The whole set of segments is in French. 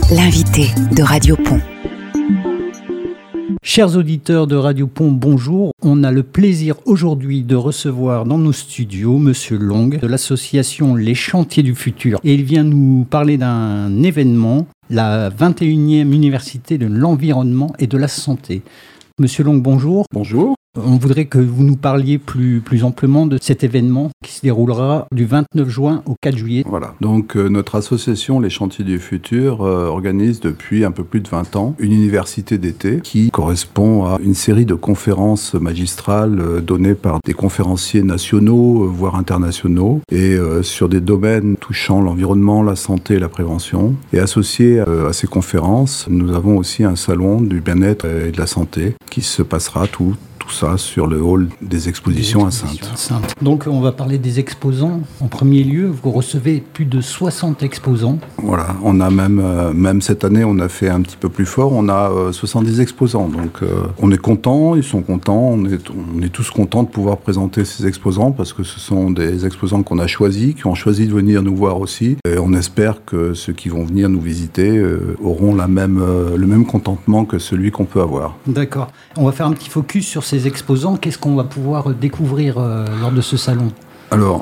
L'invité de Radio Pont. Chers auditeurs de Radio Pont, bonjour. On a le plaisir aujourd'hui de recevoir dans nos studios Monsieur Long de l'association Les Chantiers du Futur. Et il vient nous parler d'un événement, la 21e Université de l'Environnement et de la Santé. Monsieur Long, bonjour. Bonjour. On voudrait que vous nous parliez plus amplement de cet événement qui se déroulera du 29 juin au 4 juillet. Voilà. Donc notre association Les Chantiers du Futur organise depuis un peu plus de 20 ans une université d'été qui correspond à une série de conférences magistrales données par des conférenciers nationaux, voire internationaux, et sur des domaines touchant l'environnement, la santé et la prévention. Et associé à ces conférences, nous avons aussi un salon du bien-être et de la santé qui se passera tout ça sur le hall des expositions à Saintes. Donc on va parler des exposants. En premier lieu, vous recevez plus de 60 exposants. Voilà, on a même cette année, on a fait un petit peu plus fort, on a 70 exposants. Donc on est contents, ils sont contents, on est tous contents de pouvoir présenter ces exposants parce que ce sont des exposants qu'on a choisis, qui ont choisi de venir nous voir aussi. Et on espère que ceux qui vont venir nous visiter auront le même contentement que celui qu'on peut avoir. D'accord. On va faire un petit focus sur ces exposants. Qu'est-ce qu'on va pouvoir découvrir lors de ce salon ? Alors,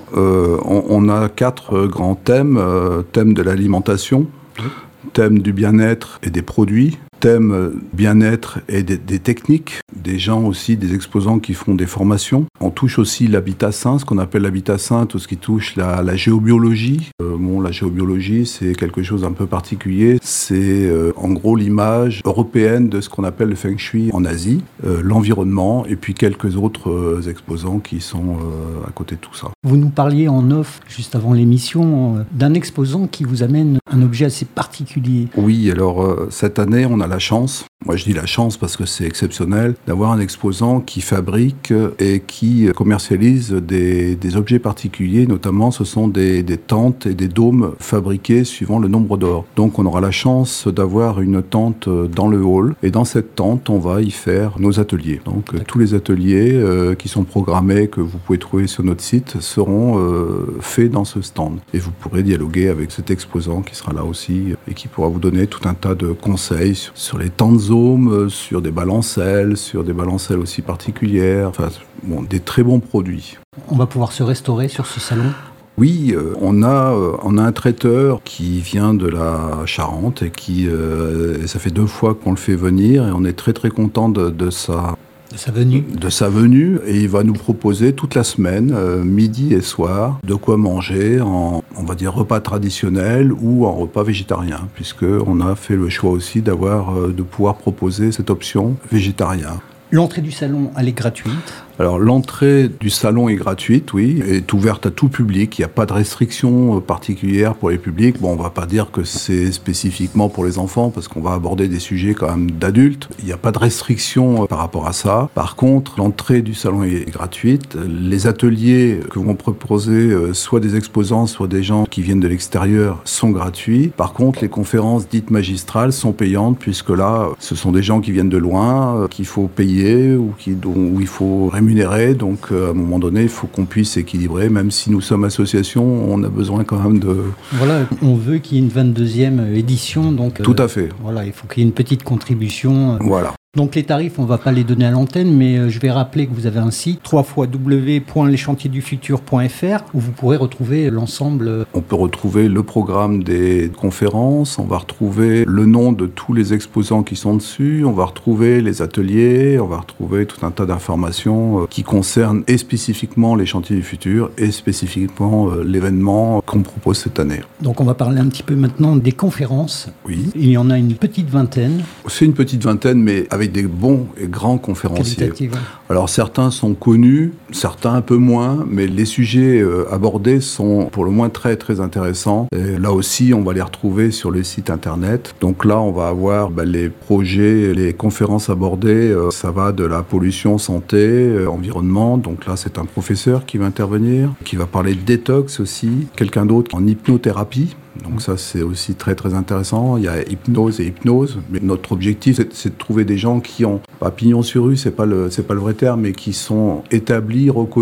on a 4 grands thèmes. Thème de l'alimentation, thème du bien-être et des produits, thème bien-être et des techniques, des gens aussi, des exposants qui font des formations. On touche aussi l'habitat sain, ce qu'on appelle l'habitat sain, tout ce qui touche la géobiologie. La géobiologie, c'est quelque chose d'un peu particulier. C'est en gros l'image européenne de ce qu'on appelle le Feng Shui en Asie, l'environnement, et puis quelques autres exposants qui sont à côté de tout ça. Vous nous parliez en off, juste avant l'émission, d'un exposant qui vous amène un objet assez particulier. Oui, alors cette année, on a la chance, moi je dis la chance parce que c'est exceptionnel, d'avoir un exposant qui fabrique et qui commercialise des objets particuliers, notamment ce sont des tentes et des dômes fabriqués suivant le nombre d'or. Donc on aura la chance d'avoir une tente dans le hall, et dans cette tente, on va y faire nos ateliers. Donc tous les ateliers qui sont programmés, que vous pouvez trouver sur notre site, seront faits dans ce stand. Et vous pourrez dialoguer avec cet exposant qui sera là aussi et qui pourra vous donner tout un tas de conseils sur les tentes Zoom, sur des balancelles aussi particulières, des très bons produits. On va pouvoir se restaurer sur ce salon ? Oui, on a un traiteur qui vient de la Charente et qui ça fait 2 fois qu'on le fait venir, et on est très très content de sa venue, et il va nous proposer toute la semaine, midi et soir, de quoi manger en, on va dire, repas traditionnel ou en repas végétarien, puisqu'on a fait le choix aussi de pouvoir proposer cette option végétarien. L'entrée du salon, elle est gratuite ? Alors l'entrée du salon est gratuite, oui, est ouverte à tout public. Il n'y a pas de restriction particulière pour les publics. Bon, on ne va pas dire que c'est spécifiquement pour les enfants parce qu'on va aborder des sujets quand même d'adultes. Il n'y a pas de restriction par rapport à ça. Par contre, l'entrée du salon est gratuite. Les ateliers que vont proposer soit des exposants, soit des gens qui viennent de l'extérieur sont gratuits. Par contre, les conférences dites magistrales sont payantes puisque là, ce sont des gens qui viennent de loin, qu'il faut payer ou où il faut rémunérer. Donc à un moment donné, il faut qu'on puisse équilibrer, même si nous sommes association, on a besoin quand même de... Voilà, on veut qu'il y ait une 22e édition, donc... Tout à fait. Voilà, il faut qu'il y ait une petite contribution. Voilà. Donc les tarifs, on ne va pas les donner à l'antenne, mais je vais rappeler que vous avez un site, www.leschantiersdufutur.fr, où vous pourrez retrouver l'ensemble. On peut retrouver le programme des conférences, on va retrouver le nom de tous les exposants qui sont dessus, on va retrouver les ateliers, on va retrouver tout un tas d'informations qui concernent et spécifiquement les chantiers du futur et spécifiquement l'événement qu'on propose cette année. Donc on va parler un petit peu maintenant des conférences. Oui. Il y en a une petite vingtaine. C'est une petite vingtaine, mais avec des bons et grands conférenciers. Alors certains sont connus, certains un peu moins, mais les sujets abordés sont pour le moins très très intéressants. Et là aussi, on va les retrouver sur le site internet. Donc là, on va avoir les projets, les conférences abordées. Ça va de la pollution, santé, environnement. Donc là, c'est un professeur qui va intervenir, qui va parler de détox aussi. Quelqu'un d'autre en hypnothérapie. Donc ça, c'est aussi très très intéressant. Il y a hypnose et hypnose. Mais notre objectif, c'est de trouver des gens qui ont, pas pignon sur rue, c'est pas le vrai terme, mais qui sont établis, reconnus.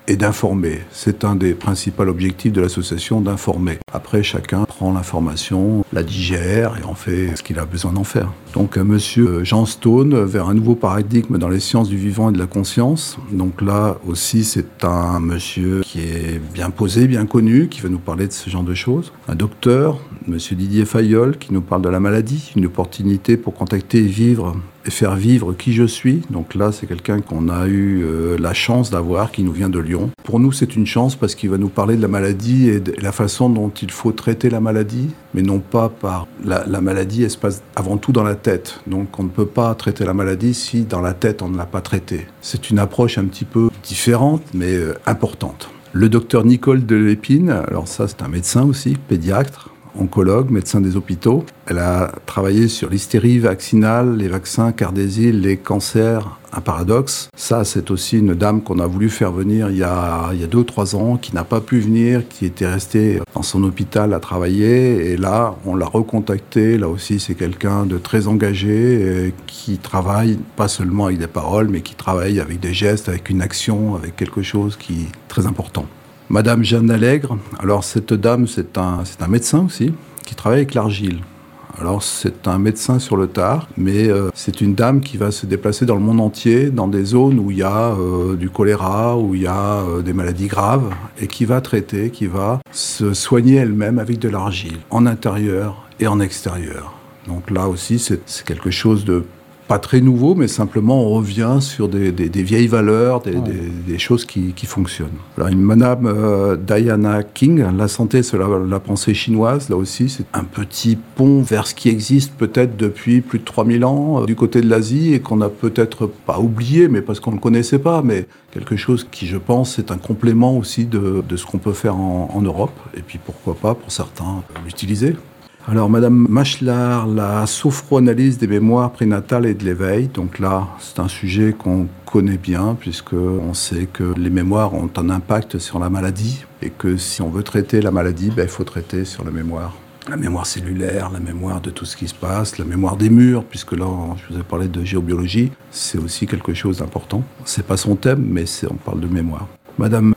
et d'informer. C'est un des principaux objectifs de l'association, d'informer. Après, chacun prend l'information, la digère et en fait ce qu'il a besoin d'en faire. Donc, monsieur Jean Stone, vers un nouveau paradigme dans les sciences du vivant et de la conscience. Donc là aussi, c'est un monsieur qui est bien posé, bien connu, qui va nous parler de ce genre de choses. Un docteur, monsieur Didier Fayolle, qui nous parle de la maladie, une opportunité pour contacter et vivre et faire vivre qui je suis. Donc là, c'est quelqu'un qu'on a eu la chance d'avoir, qui nous vient de Lyon. Pour nous, c'est une chance parce qu'il va nous parler de la maladie et de la façon dont il faut traiter la maladie, mais non pas par... La maladie, elle se passe avant tout dans la tête. Donc on ne peut pas traiter la maladie si dans la tête, on ne l'a pas traitée. C'est une approche un petit peu différente, mais importante. Le docteur Nicole Delépine, alors ça, c'est un médecin aussi, pédiatre, oncologue, médecin des hôpitaux. Elle a travaillé sur l'hystérie vaccinale, les vaccins Cardésil, les cancers, un paradoxe. Ça, c'est aussi une dame qu'on a voulu faire venir il y a 2 ou 3 ans, qui n'a pas pu venir, qui était restée dans son hôpital à travailler. Et là, on l'a recontactée. Là aussi, c'est quelqu'un de très engagé, qui travaille pas seulement avec des paroles, mais qui travaille avec des gestes, avec une action, avec quelque chose qui est très important. Madame Jeanne Allègre, alors cette dame, c'est un médecin aussi, qui travaille avec l'argile. Alors c'est un médecin sur le tard, mais c'est une dame qui va se déplacer dans le monde entier, dans des zones où il y a du choléra, où il y a des maladies graves, et qui va traiter, qui va se soigner elle-même avec de l'argile, en intérieur et en extérieur. Donc là aussi, c'est quelque chose de pas très nouveau, mais simplement on revient sur des vieilles valeurs, des choses qui fonctionnent. Alors une madame Diana King, la santé c'est la pensée chinoise, là aussi c'est un petit pont vers ce qui existe peut-être depuis plus de 3000 ans du côté de l'Asie et qu'on n'a peut-être pas oublié, mais parce qu'on ne le connaissait pas, mais quelque chose qui je pense est un complément aussi de ce qu'on peut faire en Europe, et puis pourquoi pas pour certains l'utiliser. Alors, Madame Machelard, la sophroanalyse des mémoires prénatales et de l'éveil. Donc là, c'est un sujet qu'on connaît bien, puisqu'on sait que les mémoires ont un impact sur la maladie, et que si on veut traiter la maladie, il faut traiter sur la mémoire. La mémoire cellulaire, la mémoire de tout ce qui se passe, la mémoire des murs, puisque là, je vous ai parlé de géobiologie, c'est aussi quelque chose d'important. C'est pas son thème, mais on parle de mémoire. Madame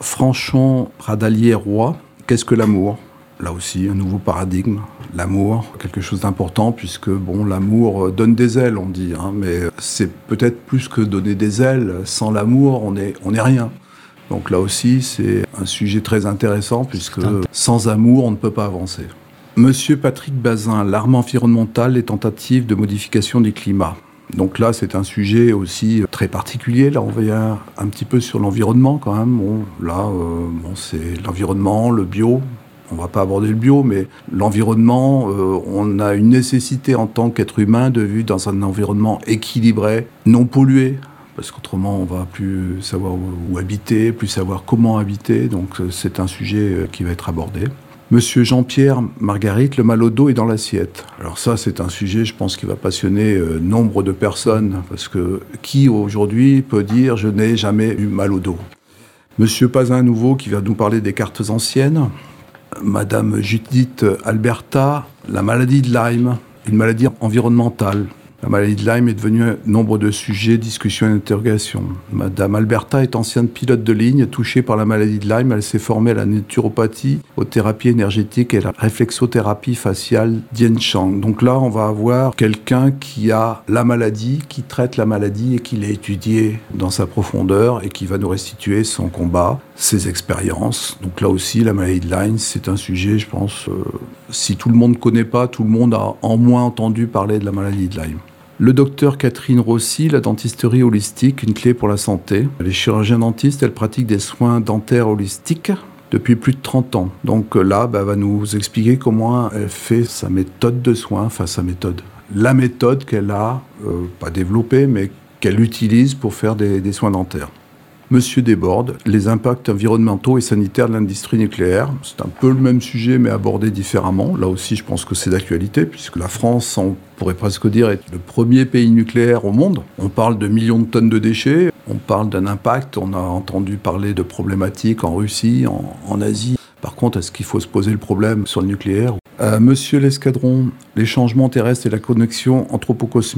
Franchon-Pradalier-Roy, qu'est-ce que l'amour ? Là aussi, un nouveau paradigme, l'amour, quelque chose d'important, puisque l'amour donne des ailes, on dit, mais c'est peut-être plus que donner des ailes. Sans l'amour, on est rien. Donc là aussi, c'est un sujet très intéressant, puisque sans amour, on ne peut pas avancer. Monsieur Patrick Bazin, l'arme environnementale, les tentatives de modification du climat. Donc là, c'est un sujet aussi très particulier. Là, on va un petit peu sur l'environnement quand même. C'est l'environnement, le bio. On ne va pas aborder le bio, mais l'environnement, on a une nécessité en tant qu'être humain de vivre dans un environnement équilibré, non pollué, parce qu'autrement on ne va plus savoir où habiter, plus savoir comment habiter, donc c'est un sujet qui va être abordé. Monsieur Jean-Pierre Marguerite, le mal au dos est dans l'assiette. Alors ça, c'est un sujet, je pense, qui va passionner nombre de personnes, parce que qui aujourd'hui peut dire « je n'ai jamais eu mal au dos ». Monsieur Pazin Nouveau, qui va nous parler des cartes anciennes. Madame Judith Alberta, la maladie de Lyme, une maladie environnementale. La maladie de Lyme est devenue nombre de sujets, discussions et interrogations. Madame Alberta est ancienne pilote de ligne, touchée par la maladie de Lyme. Elle s'est formée à la naturopathie, aux thérapies énergétiques et à la réflexothérapie faciale Dien Chang. Donc là, on va avoir quelqu'un qui a la maladie, qui traite la maladie et qui l'a étudiée dans sa profondeur et qui va nous restituer son combat, ses expériences. Donc là aussi, la maladie de Lyme, c'est un sujet, je pense, si tout le monde ne connaît pas, tout le monde a en moins entendu parler de la maladie de Lyme. Le docteur Catherine Rossi, la dentisterie holistique, une clé pour la santé. Elle est chirurgienne dentiste, elle pratique des soins dentaires holistiques depuis plus de 30 ans. Donc là, elle va nous expliquer comment elle fait sa méthode de soins, la méthode qu'elle a, pas développée, mais qu'elle utilise pour faire des soins dentaires. Monsieur Desbordes, les impacts environnementaux et sanitaires de l'industrie nucléaire. C'est un peu le même sujet, mais abordé différemment. Là aussi, je pense que c'est d'actualité, puisque la France, on pourrait presque dire, est le premier pays nucléaire au monde. On parle de millions de tonnes de déchets, on parle d'un impact, on a entendu parler de problématiques en Russie, en Asie. Par contre, est-ce qu'il faut se poser le problème sur le nucléaire ? Monsieur l'Escadron, les changements terrestres et la connexion anthropocosmique.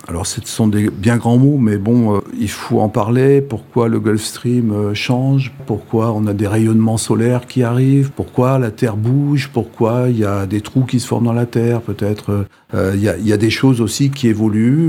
Alors ce sont des bien grands mots, mais bon, il faut en parler. Pourquoi le Gulf Stream change? Pourquoi on a des rayonnements solaires qui arrivent? Pourquoi la Terre bouge? Pourquoi il y a des trous qui se forment dans la Terre? Peut-être il y a des choses aussi qui évoluent.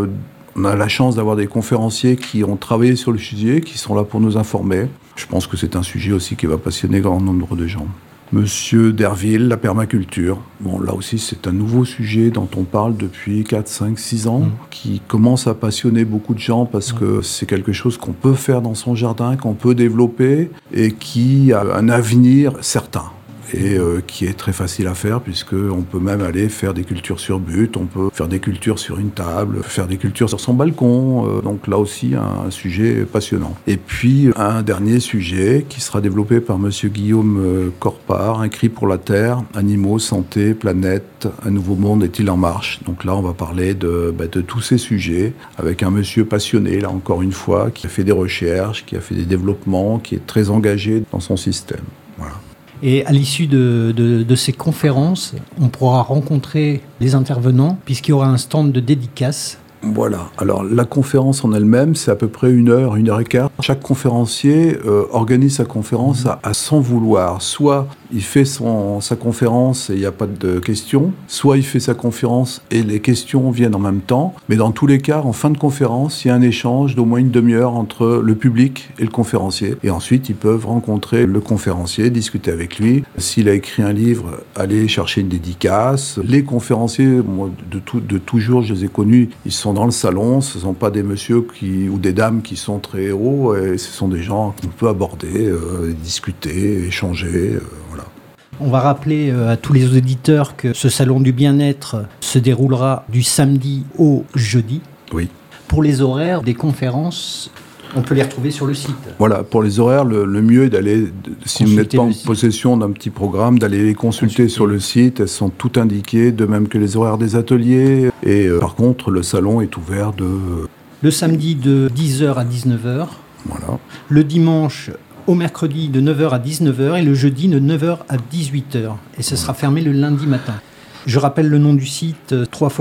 On a la chance d'avoir des conférenciers qui ont travaillé sur le sujet, qui sont là pour nous informer. Je pense que c'est un sujet aussi qui va passionner grand nombre de gens. Monsieur Derville, la permaculture. Bon, là aussi, c'est un nouveau sujet dont on parle depuis 4, 5, 6 ans, qui commence à passionner beaucoup de gens parce que c'est quelque chose qu'on peut faire dans son jardin, qu'on peut développer et qui a un avenir certain. Et qui est très facile à faire puisqu'on peut même aller faire des cultures sur but, on peut faire des cultures sur une table, faire des cultures sur son balcon. Donc là aussi, un sujet passionnant. Et puis, un dernier sujet qui sera développé par monsieur Guillaume Corpart, Un cri pour la terre, animaux, santé, planète, un nouveau monde est-il en marche? Donc là, on va parler de tous ces sujets avec un monsieur passionné, là encore une fois, qui a fait des recherches, qui a fait des développements, qui est très engagé dans son système. Voilà. Et à l'issue de ces conférences, on pourra rencontrer les intervenants puisqu'il y aura un stand de dédicace. Voilà. Alors, la conférence en elle-même, c'est à peu près 1 heure, 1 heure et quart. Chaque conférencier organise sa conférence à son vouloir. Soit il fait sa conférence et il n'y a pas de questions, soit il fait sa conférence et les questions viennent en même temps. Mais dans tous les cas, en fin de conférence, il y a un échange d'au moins une demi-heure entre le public et le conférencier. Et ensuite, ils peuvent rencontrer le conférencier, discuter avec lui. S'il a écrit un livre, aller chercher une dédicace. Les conférenciers, moi, de toujours, je les ai connus, ils sont dans le salon. Ce ne sont pas des messieurs ou des dames qui sont très héros. Et ce sont des gens qu'on peut aborder, discuter, échanger. Voilà. On va rappeler à tous les auditeurs que ce salon du bien-être se déroulera du samedi au jeudi. Oui. Pour les horaires des conférences, on peut les retrouver sur le site. Voilà, pour les horaires, le mieux est d'aller, si vous n'êtes pas en possession d'un petit programme, d'aller les consulter sur le site. Elles sont toutes indiquées, de même que les horaires des ateliers. Et par contre, le salon est ouvert le samedi de 10h à 19h. Voilà. Le dimanche au mercredi de 9h à 19h et le jeudi de 9h à 18h. Et ce sera fermé le lundi matin. Je rappelle le nom du site,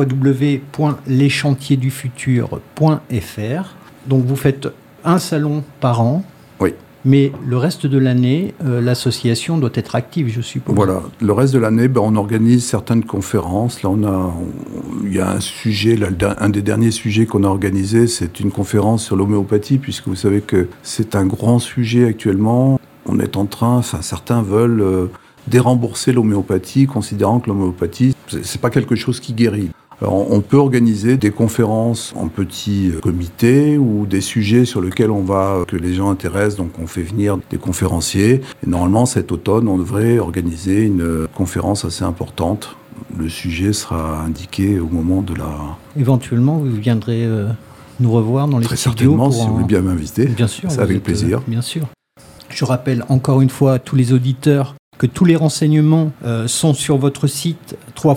www.leschantiersdufutur.fr. Donc vous faites un salon par an. Oui. Mais le reste de l'année, l'association doit être active, je suppose. Voilà. Le reste de l'année, on organise certaines conférences. Là, il y a un sujet, là, un des derniers sujets qu'on a organisé, c'est une conférence sur l'homéopathie, puisque vous savez que c'est un grand sujet actuellement. On est en train, certains veulent dérembourser l'homéopathie, considérant que l'homéopathie, c'est pas quelque chose qui guérit. Alors, on peut organiser des conférences en petits comités ou des sujets sur lesquels que les gens intéressent, donc on fait venir des conférenciers. Et normalement, cet automne, on devrait organiser une conférence assez importante. Le sujet sera indiqué au moment de la... Éventuellement, vous viendrez nous revoir dans les Très studios. Certainement, si vous voulez bien m'inviter. Bien sûr. C'est avec plaisir. Bien sûr. Je rappelle encore une fois à tous les auditeurs que tous les renseignements sont sur votre site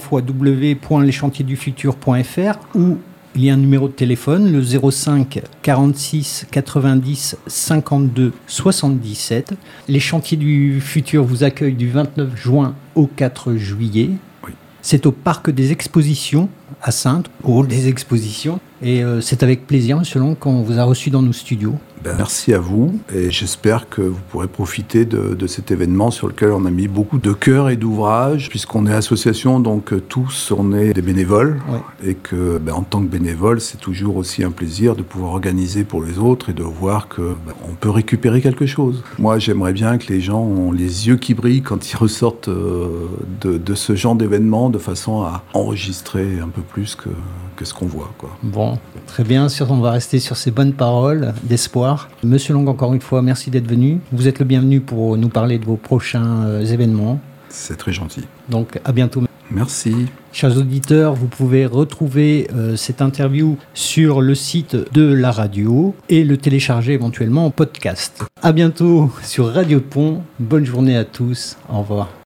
www.leschantiersdufutur.fr où il y a un numéro de téléphone, le 05 46 90 52 77. Les Chantiers du Futur vous accueillent du 29 juin au 4 juillet. Oui. C'est au Parc des Expositions à Saintes, au hall des Expositions. Et c'est avec plaisir, Monsieur Long, qu'on vous a reçu dans nos studios. Merci à vous et j'espère que vous pourrez profiter de cet événement sur lequel on a mis beaucoup de cœur et d'ouvrage, puisqu'on est association, donc tous on est des bénévoles. Ouais. Et que en tant que bénévole, c'est toujours aussi un plaisir de pouvoir organiser pour les autres et de voir que on peut récupérer quelque chose. Moi, j'aimerais bien que les gens ont les yeux qui brillent quand ils ressortent de ce genre d'événement, de façon à enregistrer un peu plus que ce qu'on voit, quoi. Bon, très bien, on va rester sur ces bonnes paroles d'espoir. Monsieur Long, encore une fois, merci d'être venu. Vous êtes le bienvenu pour nous parler de vos prochains événements. C'est très gentil. Donc, à bientôt. Merci. Chers auditeurs, vous pouvez retrouver cette interview sur le site de la radio et le télécharger éventuellement en podcast. À bientôt sur Radio Pont. Bonne journée à tous. Au revoir.